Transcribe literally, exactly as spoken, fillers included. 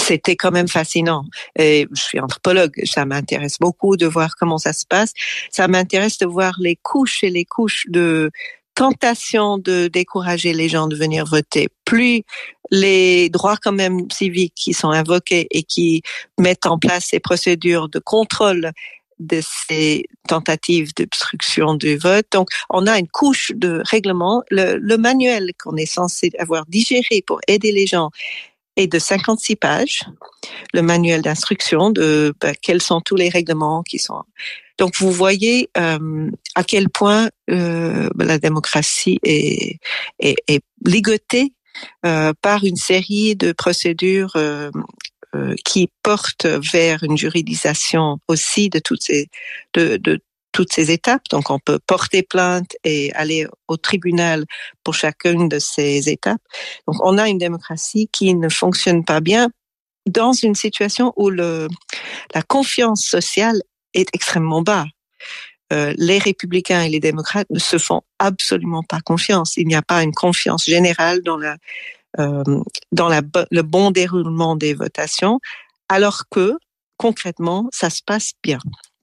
c'était quand même fascinant. Et je suis anthropologue, ça m'intéresse beaucoup de voir comment ça se passe. Ça m'intéresse de voir les couches et les couches de tentation de décourager les gens de venir voter. Plus les droits quand même civiques qui sont invoqués et qui mettent en place ces procédures de contrôle de ces tentatives d'obstruction du vote. Donc, on a une couche de règlement. Le, le manuel qu'on est censé avoir digéré pour aider les gens est de cinquante-six pages. Le manuel d'instruction de ben, quels sont tous les règlements qui sont. Donc, vous voyez euh, à quel point euh, la démocratie est, est, est ligotée euh, par une série de procédures euh, euh, qui portent vers une juridisation aussi de toutes ces de, de toutes ces étapes. Donc, on peut porter plainte et aller au tribunal pour chacune de ces étapes. Donc, on a une démocratie qui ne fonctionne pas bien dans une situation où le, la confiance sociale est extrêmement bas. Euh, les républicains et les démocrates ne se font absolument pas confiance. Il n'y a pas une confiance générale dans la, euh, dans la, le bon déroulement des votations, alors que, concrètement, ça se passe bien.